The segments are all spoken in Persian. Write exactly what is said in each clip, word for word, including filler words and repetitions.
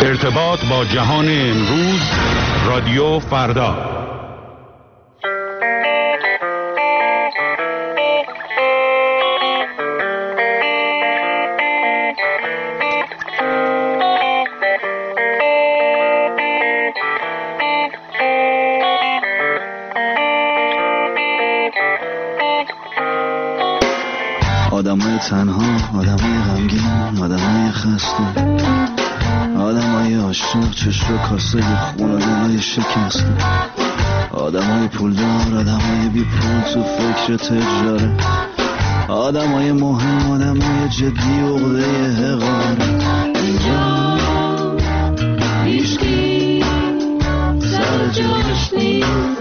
ارتباط با جهان امروز، رادیو فردا. آدمای تنها، آدمای غمگین، آدمای خسته، آدمای عاشق، چشم کاسه خون و دلای شکسته، آدمای پولدار، آدمای بی پول تو فکر تجاره، آدمای مهم، آدمای جدی عقده حقارت. اینجا هیچکی سر جاش نیست،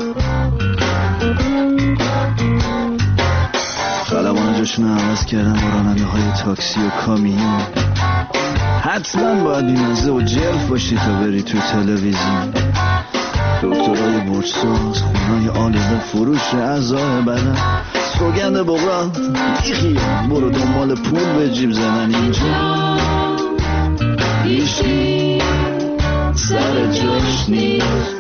خلبان جاشون عوض کردن با راننده های تاکسی و کامیون. حتما باید بیمزه و جلف باشی تا بری تو تلویزیون. دکترهای برساز، خونای آلوده، فروش اعضای بدن، سوگند بغرات بیخی، برو دنبال پول به جیب زدن. اینجا هیچکی سر جاش نیست،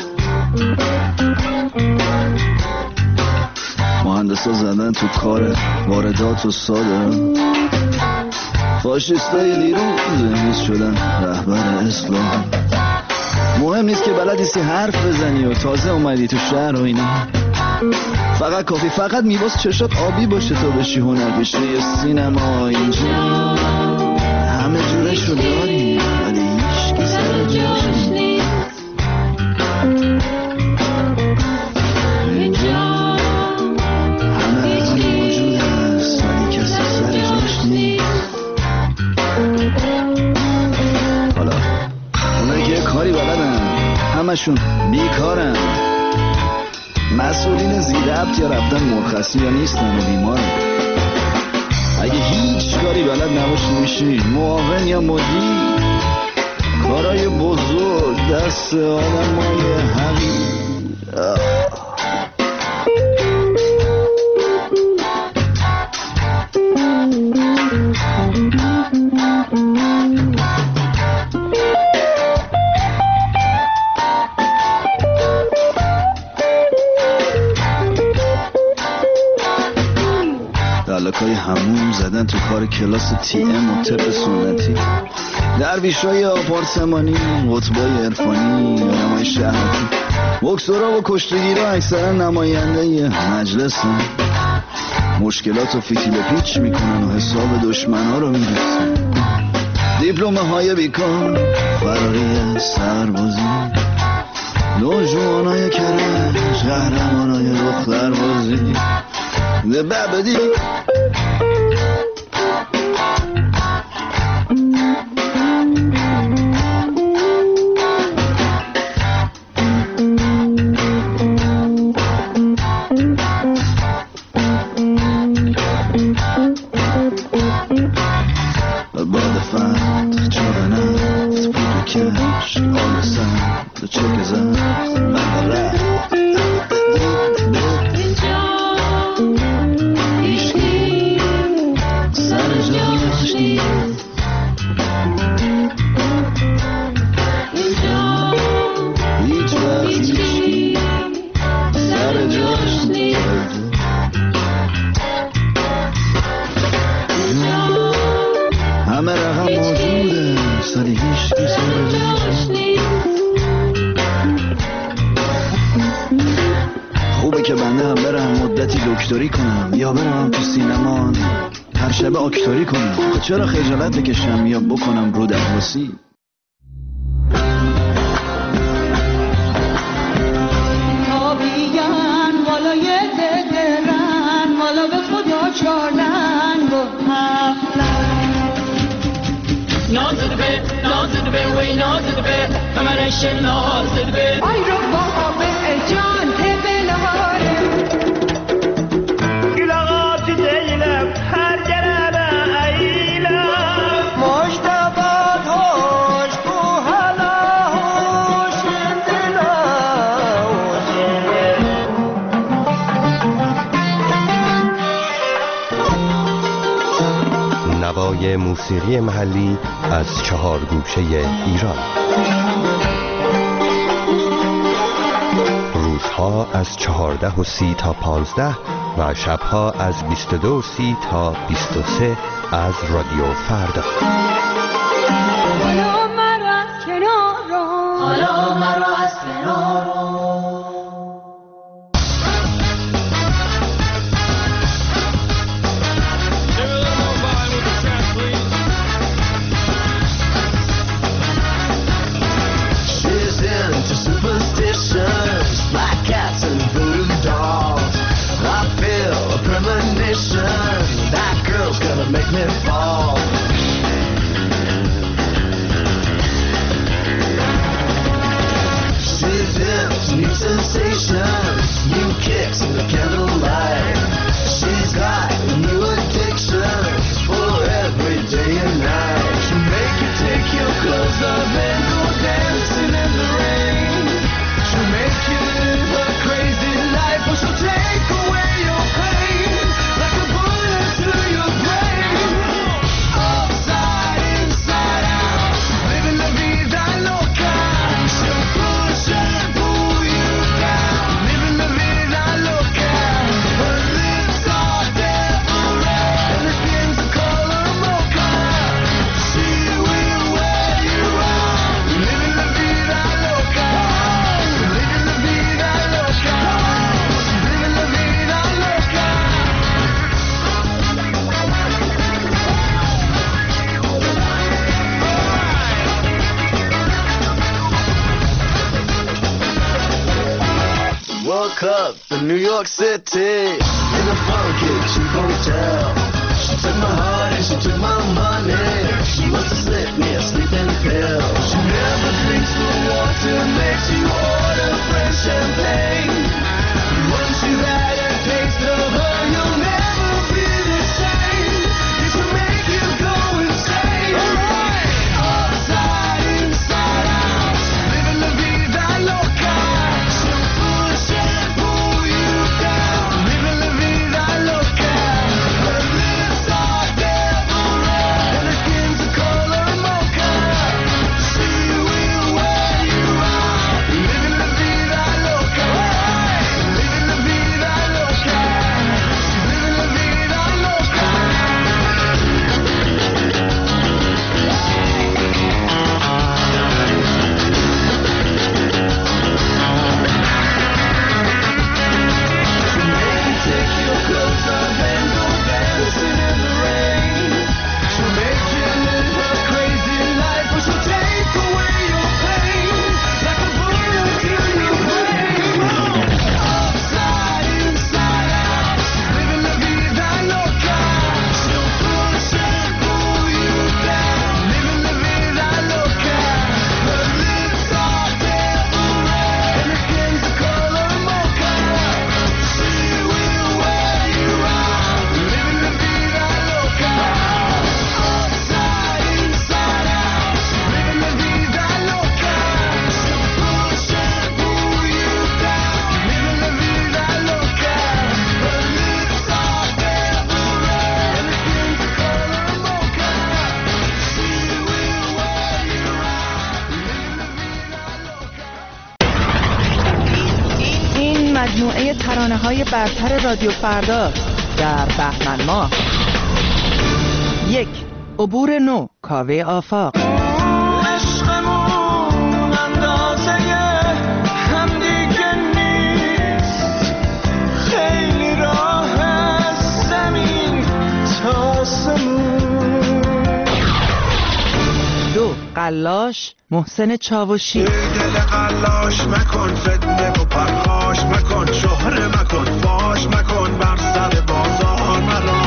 مهندسا زدن تو کار واردات و صادرات، فاشیستای لیرون زمیز شدن رهبر اسلام. مهم نیست که بلدیستی حرف بزنی و تازه اومدی تو شهر و اینا، فقط کافی فقط میباس چشات آبی باشه تا بشی هنرپیشه سینما. اینجا همه جورشو داری ولی هیچکی سر جاش نیست. اینجا همه رقم موجود هست ولی کسی سر جاش نیست. حالا اونایی که کاری بلدن همشون بیکارن، مسئولین زیربط یا رفتن مرخصی یا نیستن و بیمارن. اگه هیچ کاری بلد نباشی میشی معاون یا مدیر. کارای بزرگ دست آدمای حقیر. دلکای همون زدن تو کار کلاس تی ام و طب سنتی، درویشای آپارتمانی، قطبای عرفانی، آدمای شهرتی، بکسورا و کشتگیرا اکثرا نماینده مجلسن. مشکلات و فیتیل پیچ میکنن و حساب دشمنا رو میرسن. دیپلومه های بیکار، فراری سربازی، نوجوانای کرج، قهرمانای دختر بازی. ده بابدی چرا خجالت بکشم یا بکنم رو درواسی؟ آبیان والای دلرن والا به خدا چارلن با هفلن نازد به نازد به وی نازد به همرش نازد به آی رو با آب جان تبه نهاره گلاغات دیلم هر جرابه برنامه موسیقی محلی از چهار گوشه ایران. روزها از چهارده و سی تا پانزده و شبها از بیست و دو و سی تا بیست و سه از رادیو فردا. حالا مرا از کنار رو، حالا مرا از کنار رو. Up in New York City in a funky cheap hotel. She took my heart and she took my money. She wants to slip me a sleeping pill. She never drinks the water, makes you order French champagne. Once you had a taste of her, you'll never be the same. It should make you go insane. Alright, upside, inside out, living la vida loca. She'll push and pull you down, living la vida loca. Her lips are devil red and her skin's a color mocha. She will wear you out, living la vida loca. Living la vida loca. She's living la vida loca. She'll make you take your clothes off and go dancing in the rain. She'll make you live her crazy life, but she'll take away your pain like a bullet to your brain. Upside, inside out, living la vida loca. She'll push and pull you down, living la vida loca. Her lips are devil red and her skin's the color mocha. She will wear you out, living la vida loca. Upside, inside out, living la vida loca. She'll push and pull you down, living la vida loca. Her lips are devil red and her skin's the color mocha. She will wear you out, living la vida loca. این مجموعه ترانه‌های برتر رادیو فردا در بهمن ماه. یک، عبور نو، کاوه آفاق. عشقمون اندازه همدیگه نیست، خیلی راه از زمین تا آسمون. دو، قلاش، محسن چاوشی. دل قلاش مکن، فتنه و پرخاش مکن، شهره مکن، فاش مکن، بر سر بازار مرا.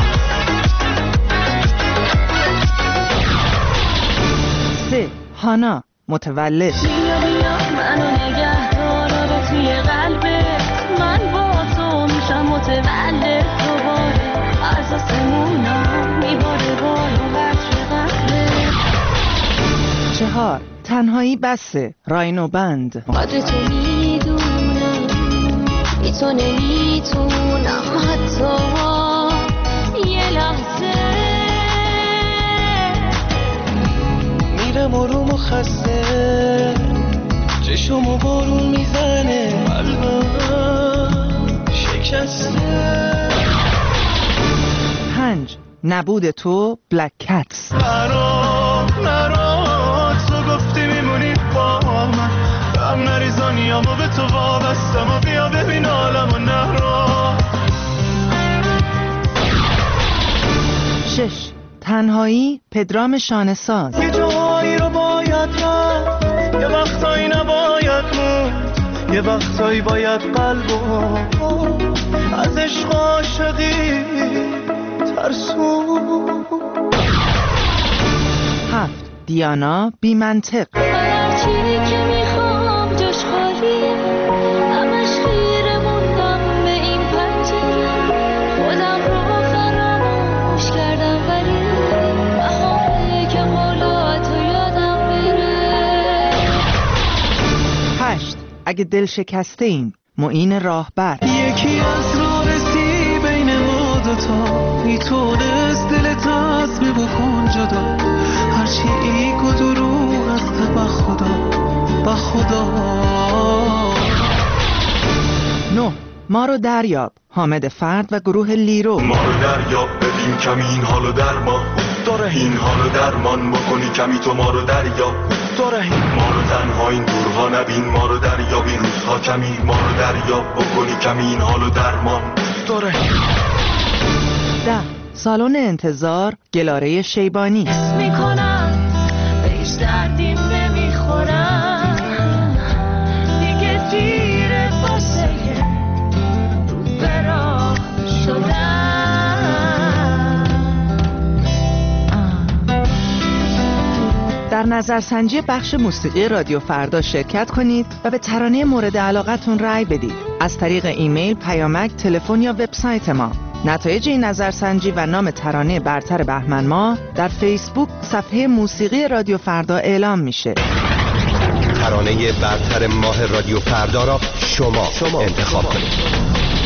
سه، هانا، متولد. بیا بیا منو نگه دار رو توی قلبت، من با تو میشم متولد دوباره، از آسمونا میباره بالا قطر قطره. چهار، تنهایی بسه، راینو بند. قدر تو میدونم، بی تو نمیتونم حتی یه لحظه دلم آروم و خسته، چشم و بارون میزنه، قلبم شکسته. پنج نبود تو بلک کتس. نرو نرو تو گفتی میمونی با من، غم نریزانیامو به تو وابستم و بیا ببین عالمو. نرو. شش تنهایی پدرام شانه‌ساز. یه جایی رو باید رفت، یه وقتایی نباید موند، یه وقتایی باید قلبو از عشق و عاشقی ترسون. هفت دیانا بی منطق. هر چیزی که میخوام جاش خالیه، همش خیره موندم به این پنجره، خودم رو فراموش کردم ولی بهاره که حالا تو یادم بره. هشت اگه دل شکسته ایم معین راهبر. یکی از راه رسی بین ما دوتا، میتونست دلت از می بکن جدا، هرچی ایگ و دروغ است به خدا به خدا. نه ما رو دریاب حامد فرد و گروه لیرو. ما رو دریاب ببین کمی این حالو در ما داره، این حالو درمان بکنی کمی تو ما رو دریاب داره، ما رو تنها این دورها نبین، ما رو دریاب این روزها کمی، ما رو دریاب بکنی کمی این حالو درمان داره. ده سالن انتظار گلاره شیبانی. میکنم بهش دردیم نمیخورم، دیگه دیره واسه رو براه شدم. در نظرسنجی بخش موسیقی رادیو فردا شرکت کنید و به ترانه مورد علاقتون رأی بدید از طریق ایمیل، پیامک، تلفن یا وبسایت ما. نتایج این نظرسنجی و نام ترانه برتر بهمن ماه در فیسبوک صفحه موسیقی رادیو فردا اعلام میشه. ترانه برتر ماه رادیو فردا را شما, شما انتخاب کنید.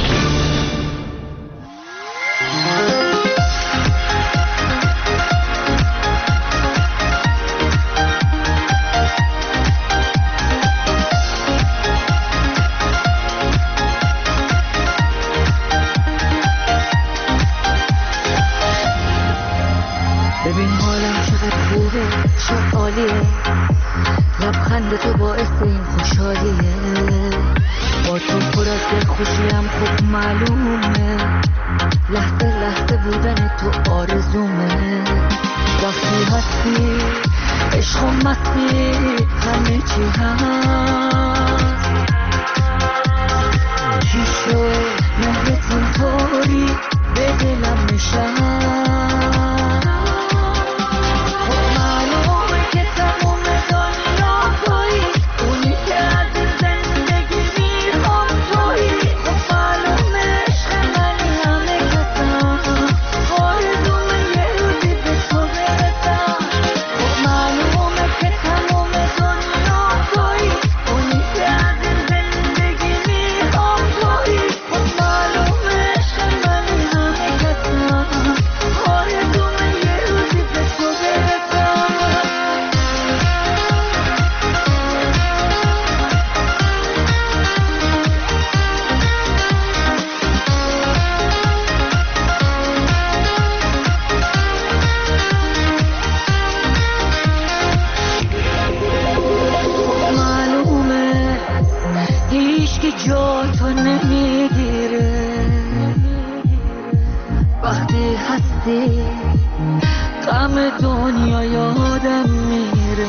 لبخند تو باعث این خوشحالیه، با تو پر از دل خوشیم خوب معلومه، لحظه لحظه بودن تو آرزومه، وقتی هستی عشق و مستی همه چی هست. چی شد مهرت اینطوری به دلم نشست، غم دنیا یادم میره،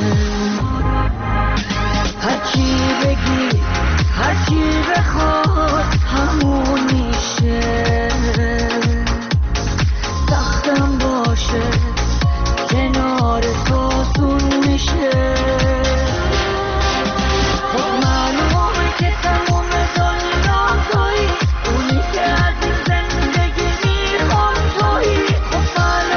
هرچی بگی هرچی بخواد همون میشه، سختم باشه کنار تو آسون میشه، خب معلومه که تموم دنیا تویی، اونی که از این زندگی میخوام تویی، خب معلومه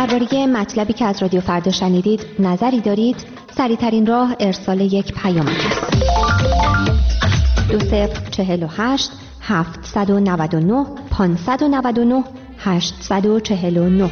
درباره مطلبی که از رادیو فردا شنیدید نظری دارید؟ سریع‌ترین راه ارسال یک پیامک است. دو صفر چهل و هشت هفتصد و نود و نه پانصد و نود و نه هشتصد و چهل و نه.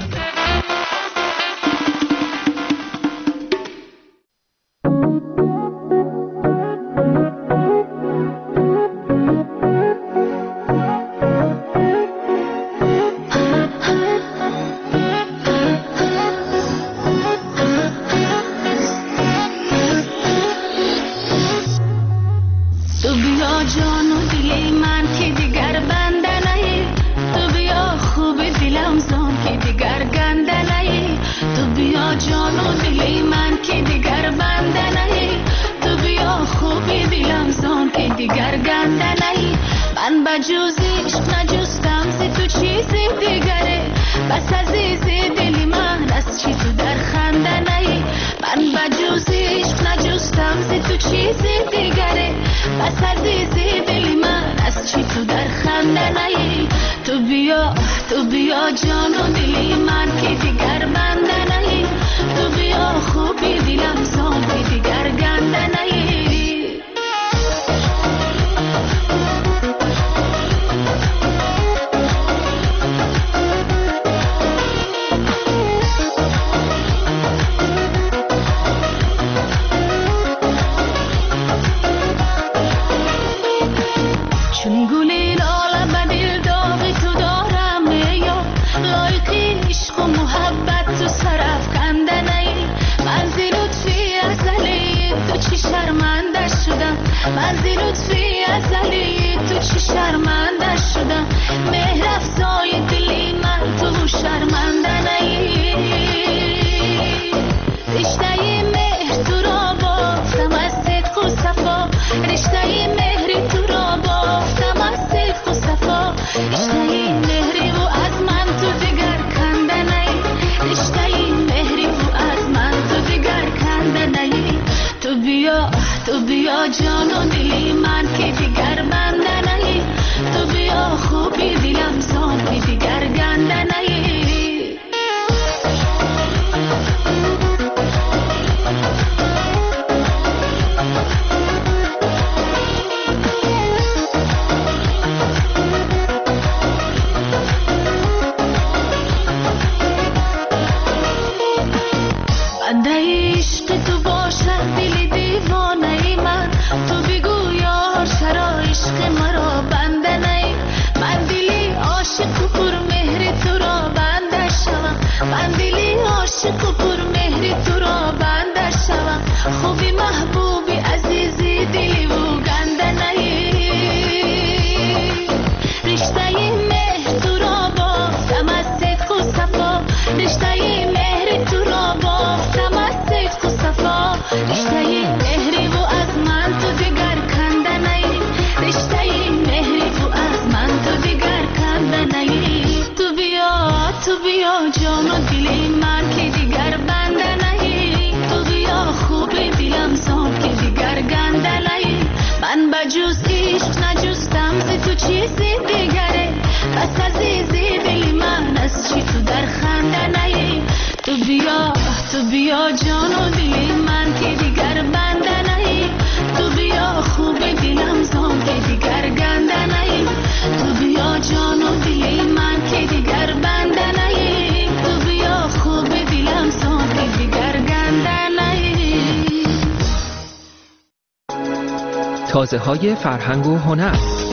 تازه‌های فرهنگ و هنر.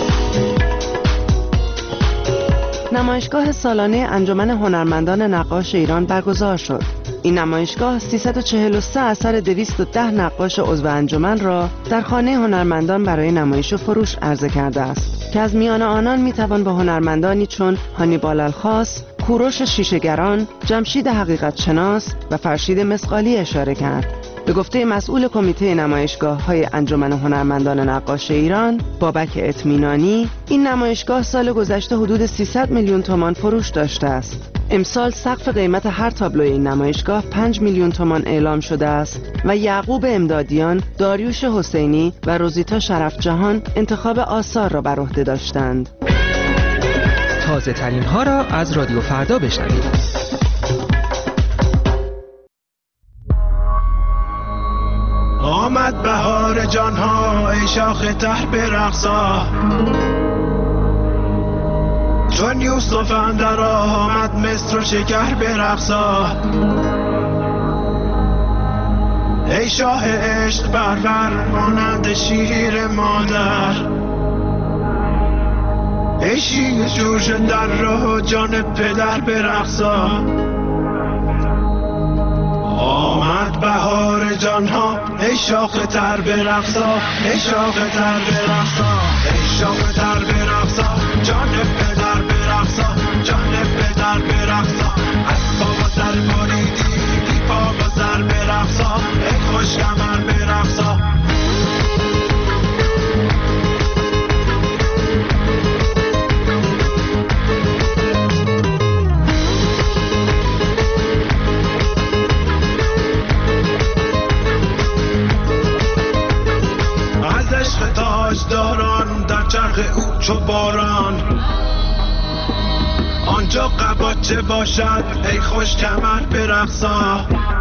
نمایشگاه سالانه انجمن هنرمندان نقاش ایران برگزار شد. این نمایشگاه سیصد و چهل و سه اثر دویست و ده نقاش عضو انجمن را در خانه هنرمندان برای نمایش و فروش عرضه کرده است که از میان آنان میتوان به هنرمندانی چون هانیبال الخاص، کوروش شیشه‌گران، جمشید حقیقت شناس و فرشید مسقالی اشاره کرد. به گفته مسئول کمیته نمایشگاه‌های انجمن هنرمندان نقاش ایران، بابک اطمینانی، این نمایشگاه سال گذشته حدود سیصد میلیون تومان فروش داشته است. امسال سقف قیمت هر تابلو این نمایشگاه پنج میلیون تومان اعلام شده است و یعقوب امدادیان، داریوش حسینی و روزیتا شرف جهان انتخاب آثار را بر عهده داشتند. تازه ترین ها را از رادیو فردا بشنوید. آمد بهار جانها ای شاخ تر برقصا، چون یوسف اندر آمد مصر و شکر برقصا. ای شاه عشق پرور مانند شیر مادر، ای شیر جوش در راه جان پدر برقصا. آمد بهار جانها ای شاخ تر برقصا، ای شاخ تر برقصا، ای شاخ تر برقصا، جان پدر برقصا، جان پدر برقصا. از پا و سر بریدی بی پا و سر برقصا، ای خوش کمر برقصا. تاجداران در چرخ او چو باران، آنجا قباچه باشد ای خوش کمر برقصا.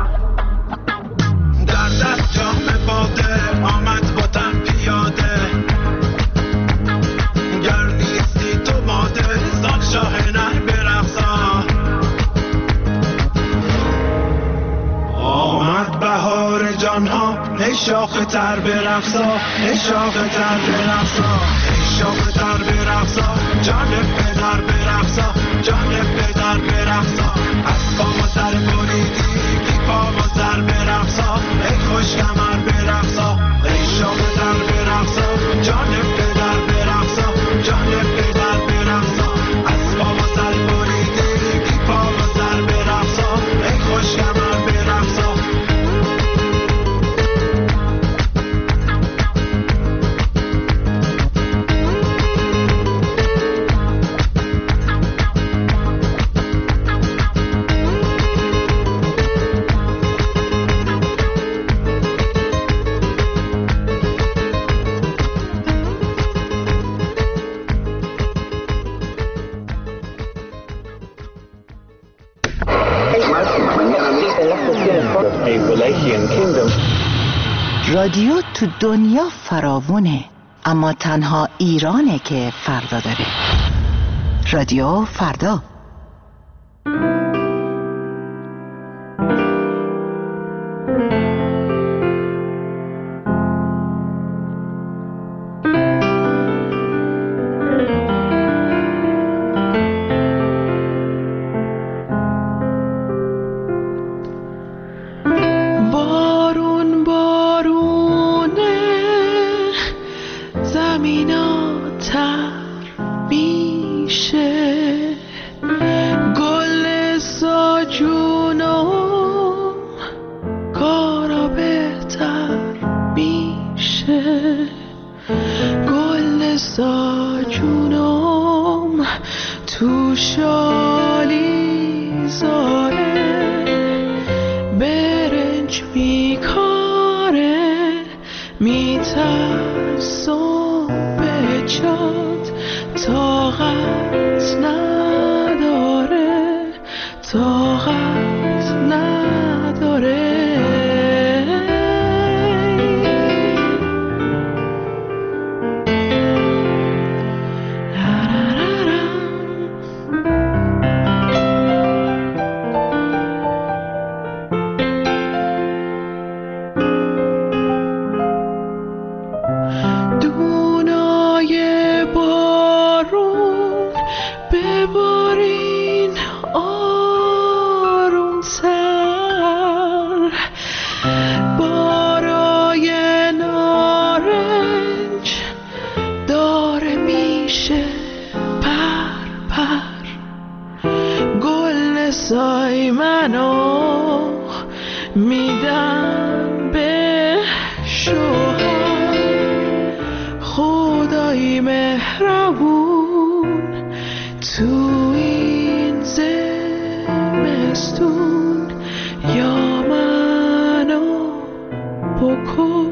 در دست جام باده آمد با تن پیاده، گر نیستی تو ماده زان شاه نر برقصا. آمد بهار جانها ای شاخ تر برقصا، ای شاخ تر برقصا، ای شاخ تر برقصا، جان پدر برقصا، جان پدر برقصا. از پا و سر بریدی بی پا و سر برقصا، ای خوش کمر برقصا. ای شاخ تر برقصا، جان پدر برقصا، جان پدر برقصا. از پا و سر بریدی بی پا و سر برقصا، ای خوش کمر برقصا. رادیو تو دنیا فراوونه، اما تنها ایرانه که فردا داره. رادیو فردا.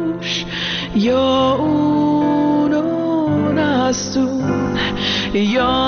یا